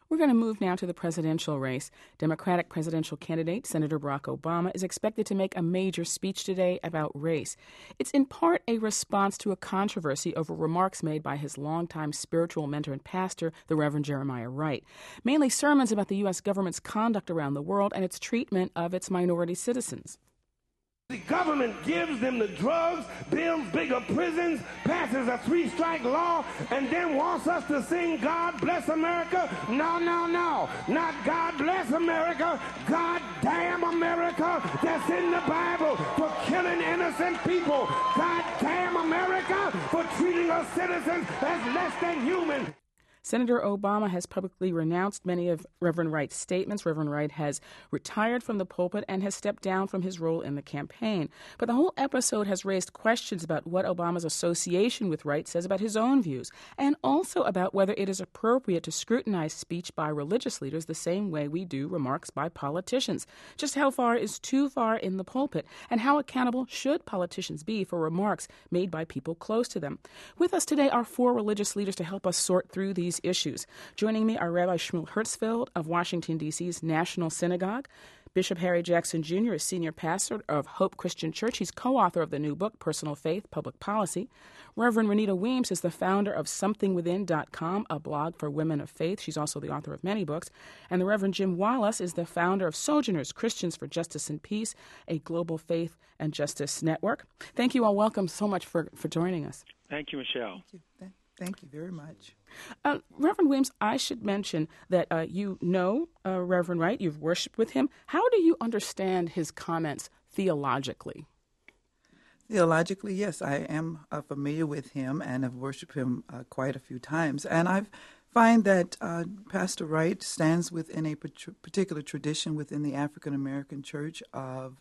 We're going to move now to the presidential race. Democratic presidential candidate Senator Barack Obama is expected to make a major speech today about race. It's in part a response to a controversy over remarks made by his longtime spiritual mentor and pastor, the Reverend Jeremiah Wright, mainly sermons about the U.S. government's conduct around the world and its treatment of its minority citizens. The government gives them the drugs, builds bigger prisons, passes a 3-strike law, and then wants us to sing God Bless America? No, no, no. Not God Bless America. God damn America that's in the Bible for killing innocent people. God damn America for treating us citizens as less than human. Senator Obama has publicly renounced many of Reverend Wright's statements. Reverend Wright has retired from the pulpit and has stepped down from his role in the campaign. But the whole episode has raised questions about what Obama's association with Wright says about his own views, and also about whether it is appropriate to scrutinize speech by religious leaders the same way we do remarks by politicians. Just how far is too far in the pulpit, and how accountable should politicians be for remarks made by people close to them? With us today are 4 religious leaders to help us sort through these issues. Joining me are Rabbi Shmuel Hertzfeld of Washington, D.C.'s National Synagogue. Bishop Harry Jackson Jr. is senior pastor of Hope Christian Church. He's co-author of the new book, Personal Faith, Public Policy. Reverend Renita Weems is the founder of SomethingWithin.com, a blog for women of faith. She's also the author of many books. And the Reverend Jim Wallace is the founder of Sojourners, Christians for Justice and Peace, a global faith and justice network. Thank you all. Welcome so much for joining us. Thank you, Michelle. Thank you. Thank you very much. Reverend Williams, I should mention that you know Reverend Wright. You've worshiped with him. How do you understand his comments theologically? Theologically, yes, I am familiar with him and have worshiped him quite a few times. And I find that Pastor Wright stands within a particular tradition within the African American church of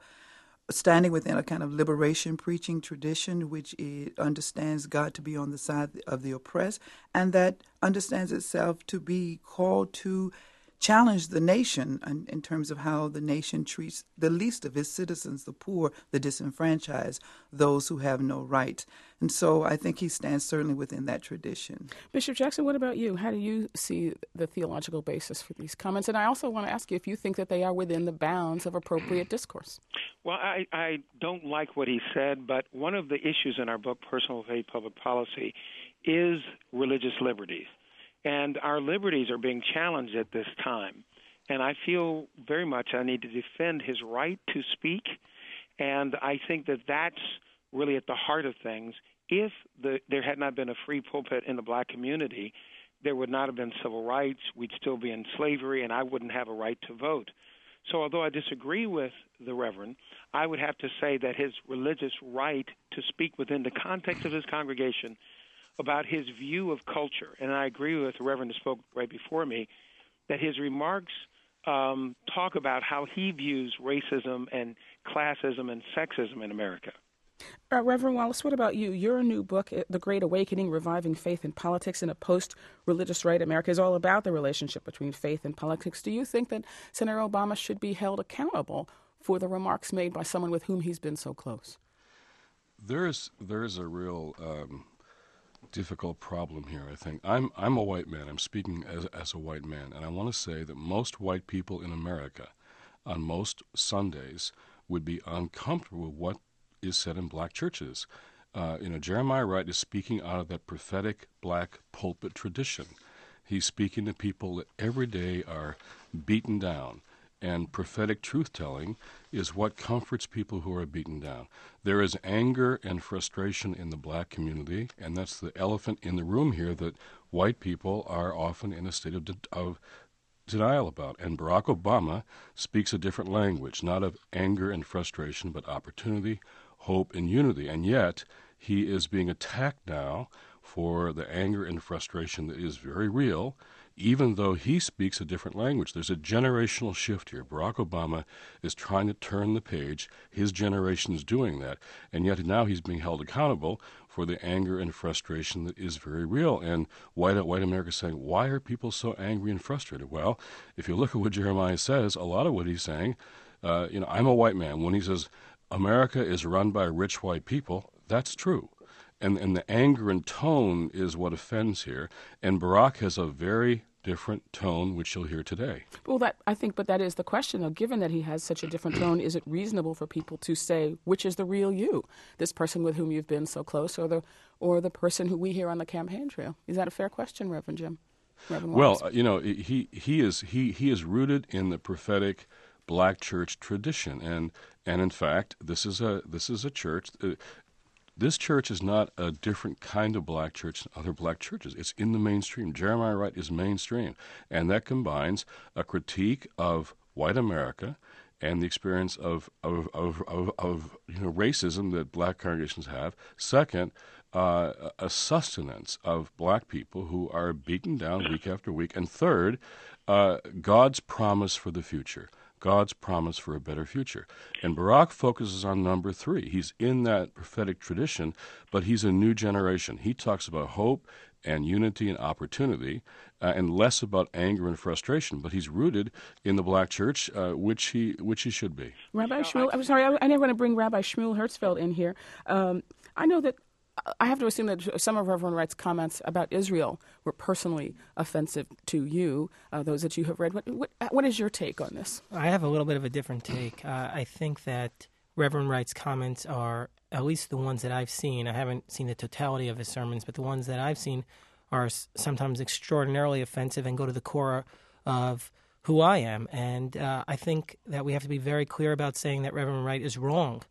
standing within a kind of liberation preaching tradition, which understands God to be on the side of the oppressed, and that understands itself to be called to challenge the nation in terms of how the nation treats the least of its citizens, the poor, the disenfranchised, those who have no right. And so I think he stands certainly within that tradition. Bishop Jackson, what about you? How do you see the theological basis for these comments? And I also want to ask you if you think that they are within the bounds of appropriate discourse. Well, I don't like what he said, but one of the issues in our book, Personal Faith, Public Policy, is religious liberties. And our liberties are being challenged at this time. And I feel very much I need to defend his right to speak. And I think that that's really at the heart of things. If there had not been a free pulpit in the black community, there would not have been civil rights. We'd still be in slavery, and I wouldn't have a right to vote. So although I disagree with the Reverend, I would have to say that his religious right to speak within the context of his congregation about his view of culture, and I agree with the Reverend who spoke right before me, that his remarks talk about how he views racism and classism and sexism in America. Reverend Wallace, what about you? Your new book, The Great Awakening, Reviving Faith and Politics in a Post-Religious Right America, is all about the relationship between faith and politics. Do you think that Senator Obama should be held accountable for the remarks made by someone with whom he's been so close? There is a real difficult problem here, I think. I'm a white man. I'm speaking as a white man, and I want to say that most white people in America on most Sundays would be uncomfortable with what is said in black churches. Jeremiah Wright is speaking out of that prophetic black pulpit tradition. He's speaking to people that every day are beaten down. And prophetic truth-telling is what comforts people who are beaten down. There is anger and frustration in the black community, and that's the elephant in the room here that white people are often in a state of denial about. And Barack Obama speaks a different language, not of anger and frustration, but opportunity, hope, and unity. And yet, he is being attacked now for the anger and frustration that is very real, even though he speaks a different language. There's a generational shift here. Barack Obama is trying to turn the page. His generation is doing that. And yet now he's being held accountable for the anger and frustration that is very real. And white America is saying, why are people so angry and frustrated? Well, if you look at what Jeremiah says, a lot of what he's saying, I'm a white man. When he says America is run by rich white people, that's true. And the anger and tone is what offends here. And Barack has a very different tone, which you'll hear today. Well, but that is the question, though. Given that he has such a different tone, is it reasonable for people to say which is the real you, this person with whom you've been so close, or the person who we hear on the campaign trail? Is that a fair question, Reverend Jim? Reverend Wallace? Well, he is rooted in the prophetic Black church tradition, and in fact, this is a church. This church is not a different kind of Black church than other Black churches. It's in the mainstream. Jeremiah Wright is mainstream, and that combines a critique of white America and the experience of racism that Black congregations have. Second, a sustenance of Black people who are beaten down week after week. And third, God's promise for the future. God's promise for a better future. And Barak focuses on number 3. He's in that prophetic tradition, but he's a new generation. He talks about hope and unity and opportunity, and less about anger and frustration. But he's rooted in the Black church, which he should be. Rabbi Shmuel, I'm sorry, I never want to bring Rabbi Shmuel Hertzfeld in here. I know that I have to assume that some of Reverend Wright's comments about Israel were personally offensive to you, those that you have read. What is your take on this? I have a little bit of a different take. I think that Reverend Wright's comments are, at least the ones that I've seen, I haven't seen the totality of his sermons, but the ones that I've seen are sometimes extraordinarily offensive and go to the core of who I am. And I think that we have to be very clear about saying that Reverend Wright is wrong.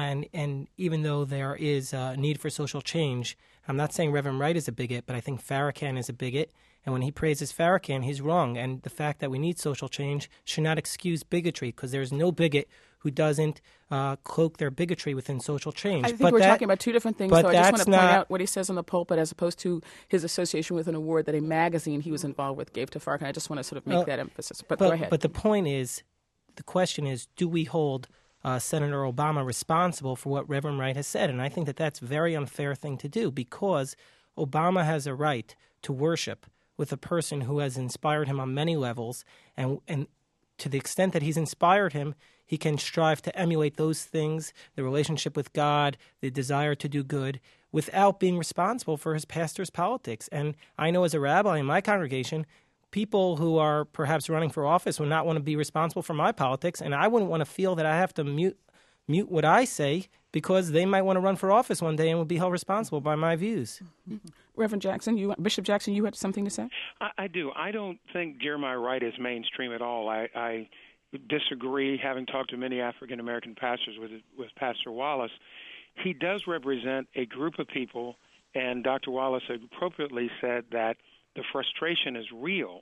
And even though there is a need for social change, I'm not saying Reverend Wright is a bigot, but I think Farrakhan is a bigot. And when he praises Farrakhan, he's wrong. And the fact that we need social change should not excuse bigotry, because there's no bigot who doesn't cloak their bigotry within social change. I think we're talking about two different things, so I just want to point out what he says on the pulpit as opposed to his association with an award that a magazine he was involved with gave to Farrakhan. I just want to sort of make that emphasis. But go ahead. But the point is, the question is, do we hold Senator Obama responsible for what Reverend Wright has said? And I think that that's a very unfair thing to do, because Obama has a right to worship with a person who has inspired him on many levels, and to the extent that he's inspired him, he can strive to emulate those things, the relationship with God, the desire to do good, without being responsible for his pastor's politics. And I know as a rabbi in my congregation, people who are perhaps running for office would not want to be responsible for my politics, and I wouldn't want to feel that I have to mute what I say because they might want to run for office one day and would be held responsible by my views. Reverend Jackson, Bishop Jackson, you had something to say? I do. I don't think Jeremiah Wright is mainstream at all. I disagree, having talked to many African-American pastors with Pastor Wallace. He does represent a group of people, and Dr. Wallace appropriately said that the frustration is real.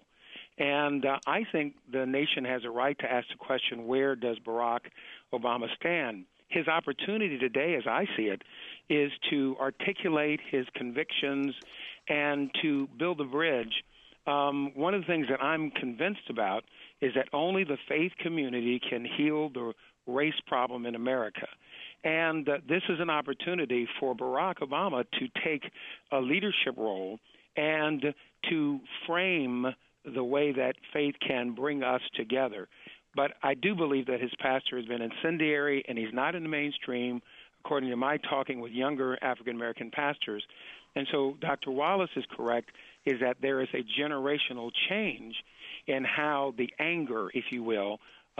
And I think the nation has a right to ask the question, where does Barack Obama stand? His opportunity today, as I see it, is to articulate his convictions and to build a bridge. One of the things that I'm convinced about is that only the faith community can heal the race problem in America. And this is an opportunity for Barack Obama to take a leadership role and to frame the way that faith can bring us together. But I do believe that his pastor has been incendiary, and he's not in the mainstream, according to my talking with younger African-American pastors. And so Dr. Wallace is correct, is that there is a generational change in how the anger, if you will,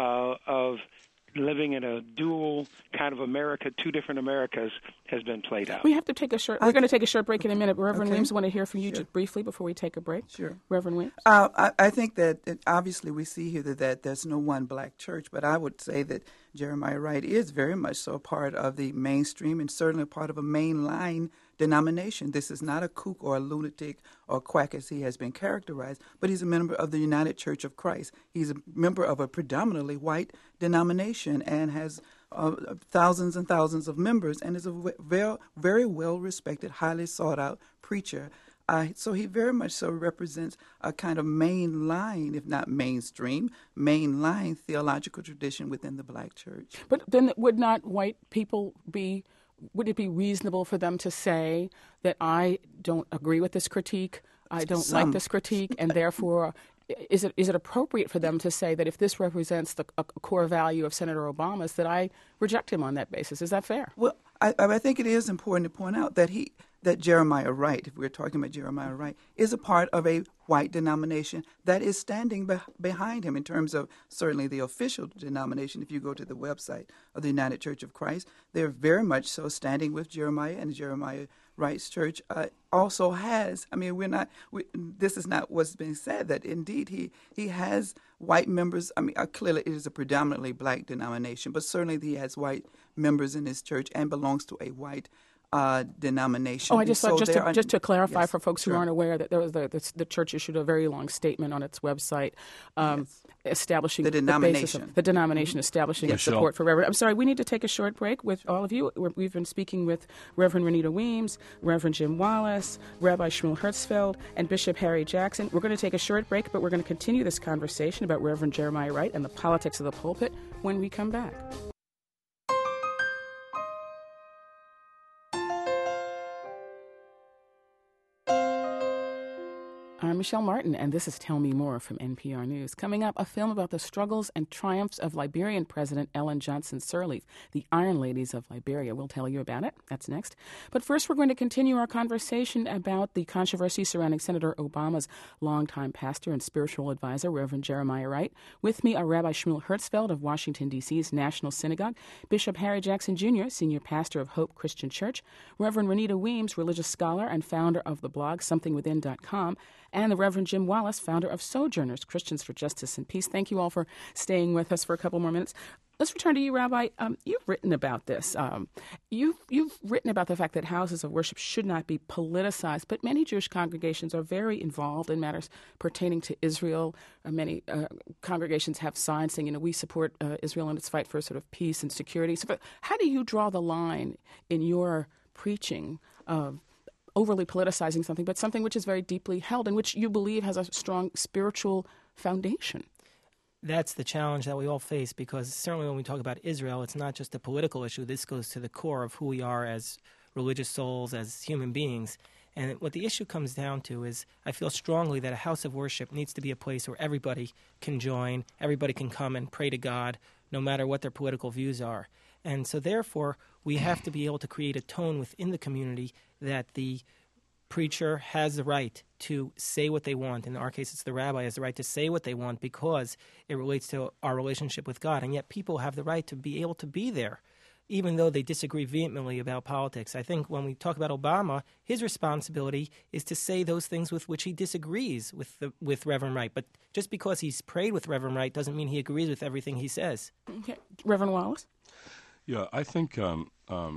of living in a dual kind of America, two different Americas, has been played out. We're going to take a short break in a minute. Reverend Williams, I want to hear from you just briefly before we take a break. Sure. Reverend Williams? I think that obviously we see here that there's no one Black church, but I would say that Jeremiah Wright is very much so a part of the mainstream and certainly a part of a mainline denomination. This is not a kook or a lunatic or quack as he has been characterized, but he's a member of the United Church of Christ. He's a member of a predominantly white denomination and has thousands and thousands of members and is a very well-respected, highly sought-out preacher. So he very much so represents a kind of mainline, if not mainstream, mainline theological tradition within the Black church. But then would not white people would it be reasonable for them to say that I don't agree with this critique, I don't like this critique, and therefore is it appropriate for them to say that if this represents a core value of Senator Obama's, that I reject him on that basis? Is that fair? Well, I think it is important to point out that that Jeremiah Wright, if we're talking about Jeremiah Wright, is a part of a white denomination that is standing behind him in terms of certainly the official denomination. If you go to the website of the United Church of Christ, they're very much so standing with Jeremiah, and Jeremiah Wright's church also has, this is not what's being said, that indeed he has white members. Clearly it is a predominantly black denomination, but certainly he has white members in his church and belongs to a white denomination. Oh, I just thought, just to clarify, yes, for folks who aren't aware, that there was the church issued a very long statement on its website establishing the denomination. The denomination establishing its support for Reverend. I'm sorry, we need to take a short break with all of you. We've been speaking with Reverend Renita Weems, Reverend Jim Wallace, Rabbi Shmuel Hertzfeld, and Bishop Harry Jackson. We're going to take a short break, but we're going to continue this conversation about Reverend Jeremiah Wright and the politics of the pulpit when we come back. I'm Michelle Martin, and this is Tell Me More from NPR News. Coming up, a film about the struggles and triumphs of Liberian President Ellen Johnson Sirleaf, the Iron Ladies of Liberia. We'll tell you about it. That's next. But first, we're going to continue our conversation about the controversy surrounding Senator Obama's longtime pastor and spiritual advisor, Reverend Jeremiah Wright. With me are Rabbi Shmuel Hertzfeld of Washington, D.C.'s National Synagogue, Bishop Harry Jackson Jr., senior pastor of Hope Christian Church, Reverend Renita Weems, religious scholar and founder of the blog SomethingWithin.com, and the Reverend Jim Wallace, founder of Sojourners, Christians for Justice and Peace. Thank you all for staying with us for a couple more minutes. Let's return to you, Rabbi. You've written about this. You've written about the fact that houses of worship should not be politicized, but many Jewish congregations are very involved in matters pertaining to Israel. Many congregations have signs saying, we support Israel in its fight for sort of peace and security. So how do you draw the line in your preaching of overly politicizing something, but something which is very deeply held and which you believe has a strong spiritual foundation? That's the challenge that we all face, because certainly when we talk about Israel, it's not just a political issue. This goes to the core of who we are as religious souls, as human beings. And what the issue comes down to is I feel strongly that a house of worship needs to be a place where everybody can join, everybody can come and pray to God, no matter what their political views are. And so therefore, we have to be able to create a tone within the community that the preacher has the right to say what they want. In our case, it's the rabbi has the right to say what they want because it relates to our relationship with God. And yet people have the right to be able to be there, even though they disagree vehemently about politics. I think when we talk about Obama, his responsibility is to say those things with which he disagrees with Reverend Wright. But just because he's prayed with Reverend Wright doesn't mean he agrees with everything he says. Okay. Reverend Wallace? Yeah, I think, the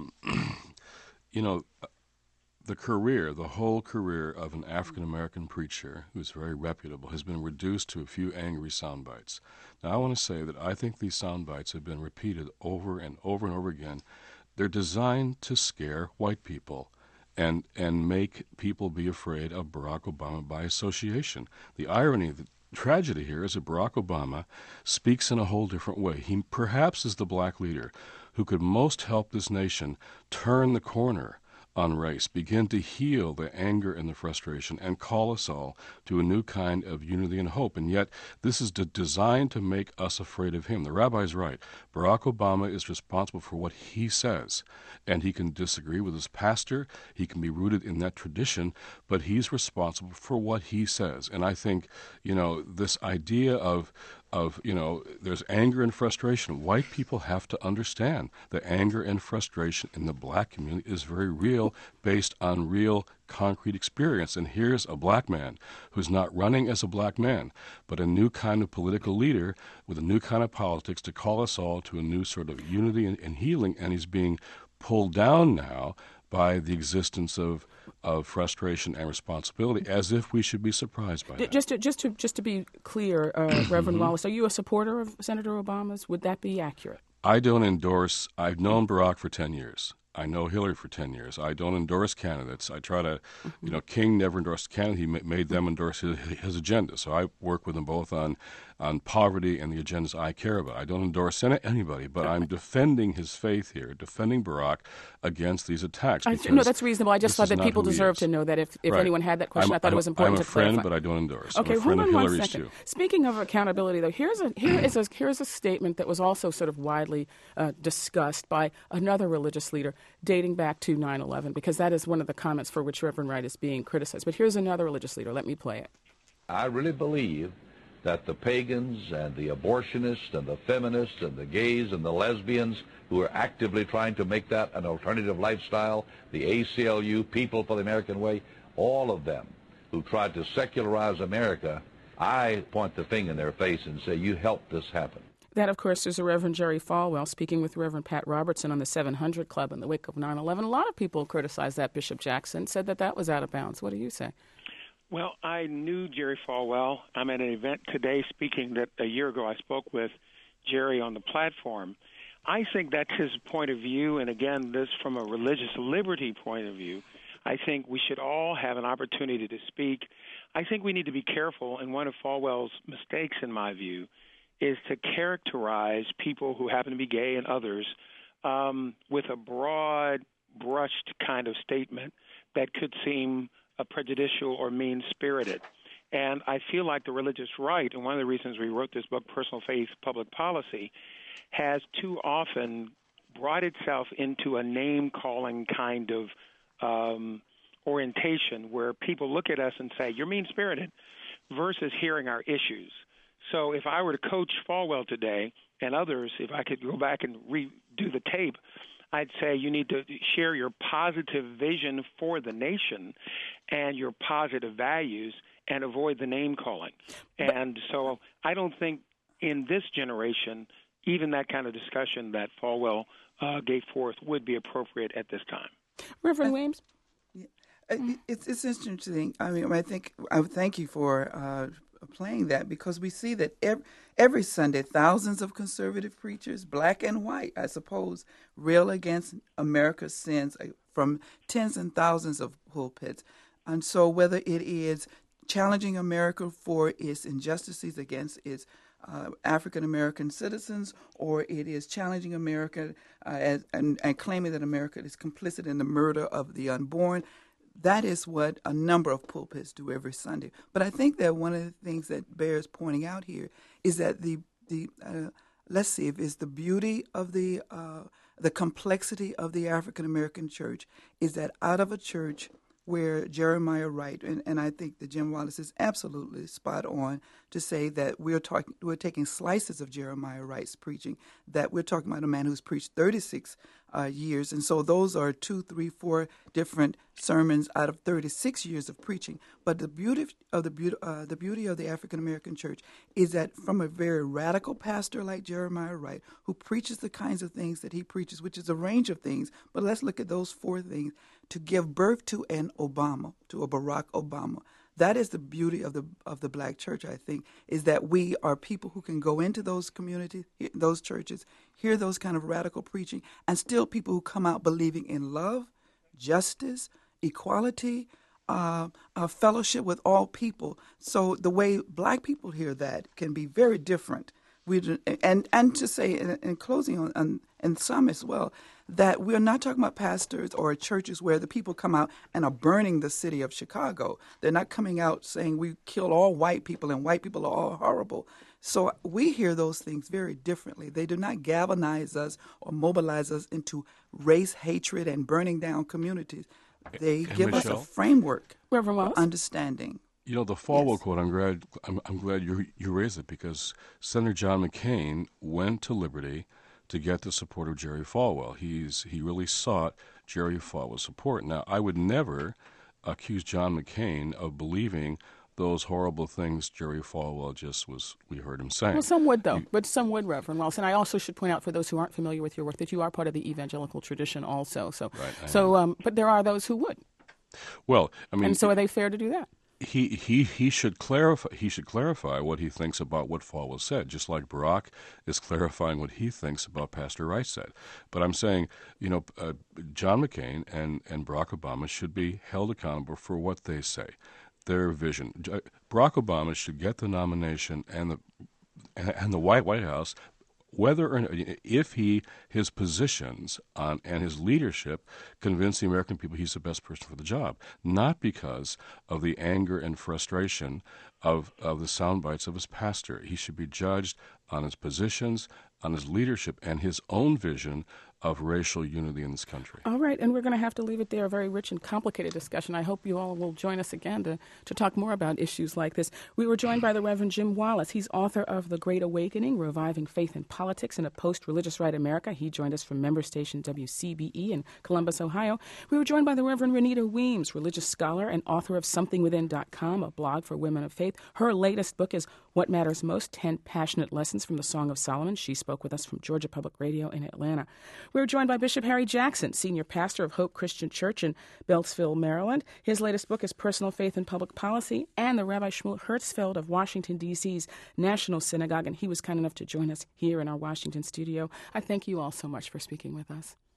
whole career of an African-American preacher who's very reputable has been reduced to a few angry sound bites. Now, I want to say that I think these sound bites have been repeated over and over and over again. They're designed to scare white people and make people be afraid of Barack Obama by association. The irony, the tragedy here is that Barack Obama speaks in a whole different way. He perhaps is the black leader who could most help this nation turn the corner on race, begin to heal the anger and the frustration, and call us all to a new kind of unity and hope. And yet, this is designed to make us afraid of him. The rabbi's right. Barack Obama is responsible for what he says, and he can disagree with his pastor. He can be rooted in that tradition, but he's responsible for what he says. And I think, this idea of there's anger and frustration. White people have to understand the anger and frustration in the black community is very real, based on real concrete experience. And here's a black man who's not running as a black man, but a new kind of political leader with a new kind of politics to call us all to a new sort of unity and healing. And he's being pulled down now by the existence of frustration and responsibility, as if we should be surprised by that. Just to be clear, Reverend Wallace, are you a supporter of Senator Obama's? Would that be accurate? I don't endorse. I've known Barack for 10 years. I know Hillary for 10 years. I don't endorse candidates. I try to, King never endorsed a candidate. He made them endorse his agenda. So I work with them both on poverty and the agendas I care about. I don't endorse anybody, but I'm defending his faith here, defending Barack against these attacks. No, that's reasonable. I just thought that people deserve to know that if right. anyone had that question, I thought it was important to clarify. I'm a friend, but I don't endorse. Okay, I'm a friend hold on of Hillary's 1 second. too. Speaking of accountability, though, here's a statement that was also sort of widely discussed by another religious leader. dating back to 9/11, because that is one of the comments for which Reverend Wright is being criticized. But here's another religious leader. Let me play it. I really believe that the pagans and the abortionists and the feminists and the gays and the lesbians who are actively trying to make that an alternative lifestyle, the ACLU, People for the American Way, all of them who tried to secularize America, I point the finger in their face and say, you helped this happen. That, of course, is the Reverend Jerry Falwell speaking with Reverend Pat Robertson on the 700 Club in the wake of 9/11. A lot of people criticized that, Bishop Jackson, said that that was out of bounds. What do you say? Well, I knew Jerry Falwell. I'm at an event today speaking that a year ago I spoke with Jerry on the platform. I think that's his point of view, and again, this from a religious liberty point of view. I think we should all have an opportunity to speak. I think we need to be careful, and one of Falwell's mistakes, in my view, is to characterize people who happen to be gay and others with a broad, brushed kind of statement that could seem prejudicial or mean-spirited. And I feel like the religious right, and one of the reasons we wrote this book, Personal Faith, Public Policy, has too often brought itself into a name-calling kind of orientation where people look at us and say, you're mean-spirited, versus hearing our issues. So if I were to coach Falwell today and others, if I could go back and redo the tape, I'd say you need to share your positive vision for the nation and your positive values and avoid the name-calling. And so I don't think in this generation, even that kind of discussion that Falwell gave forth would be appropriate at this time. Reverend Williams? It's interesting. I mean, I would thank you for playing that, because we see that every Sunday thousands of conservative preachers, black and white, I suppose, rail against America's sins from tens and thousands of pulpits. And so whether it is challenging America for its injustices against its African-American citizens, or it is challenging America and claiming that America is complicit in the murder of the unborn, that is what a number of pulpits do every Sunday. But I think that one of the things that bears pointing out here is that let's see, if it's the beauty of the complexity of the African American church, is that out of a church where Jeremiah Wright, and I think that Jim Wallace is absolutely spot on to say that we're taking slices of Jeremiah Wright's preaching, that we're talking about a man who's preached 36 years, and so those are 2, 3, 4 different sermons out of 36 years of preaching. But the beauty of the African American church is that from a very radical pastor like Jeremiah Wright, who preaches the kinds of things that he preaches, which is a range of things, but let's look at those 4 things, to give birth to an Obama, to a Barack Obama. That is the beauty of the black church, I think, is that we are people who can go into those communities, those churches, hear those kind of radical preaching, and still people who come out believing in love, justice, equality, fellowship with all people. So the way black people hear that can be very different. And to say in closing and some as well, that we're not talking about pastors or churches where the people come out and are burning the city of Chicago. They're not coming out saying we kill all white people and white people are all horrible. So we hear those things very differently. They do not galvanize us or mobilize us into race hatred and burning down communities. They give us a framework for understanding. You know, the Falwell quote, I'm glad you raised it, because Senator John McCain went to Liberty to get the support of Jerry Falwell. He really sought Jerry Falwell's support. Now, I would never accuse John McCain of believing those horrible things Jerry Falwell we heard him saying. Well, some would, though. But some would, Reverend Wells. And I also should point out, for those who aren't familiar with your work, that you are part of the evangelical tradition also. So, right, but there are those who would. Well, I mean, and so are they fair to do that? He should clarify. He should clarify what he thinks about what Falwell said, just like Barack is clarifying what he thinks about Pastor Wright said. But I'm saying, John McCain and Barack Obama should be held accountable for what they say, their vision. Barack Obama should get the nomination and the White House, whether or not, if his positions and his leadership convince the American people he's the best person for the job, not because of the anger and frustration of the sound bites of his pastor. He should be judged on his positions, on his leadership, and his own vision of racial unity in this country. All right, and we're going to have to leave it there. A very rich and complicated discussion. I hope you all will join us again to talk more about issues like this. We were joined by the Reverend Jim Wallis. He's author of The Great Awakening, Reviving Faith and Politics in a Post-Religious Right America. He joined us from member station WCBE in Columbus, Ohio. We were joined by the Reverend Renita Weems, religious scholar and author of SomethingWithin.com, a blog for women of faith. Her latest book is What Matters Most, 10 Passionate Lessons from the Song of Solomon. She spoke with us from Georgia Public Radio in Atlanta. We were joined by Bishop Harry Jackson, senior pastor of Hope Christian Church in Beltsville, Maryland. His latest book is Personal Faith and Public Policy, and the Rabbi Shmuel Hertzfeld of Washington, D.C.'s National Synagogue, and he was kind enough to join us here in our Washington studio. I thank you all so much for speaking with us.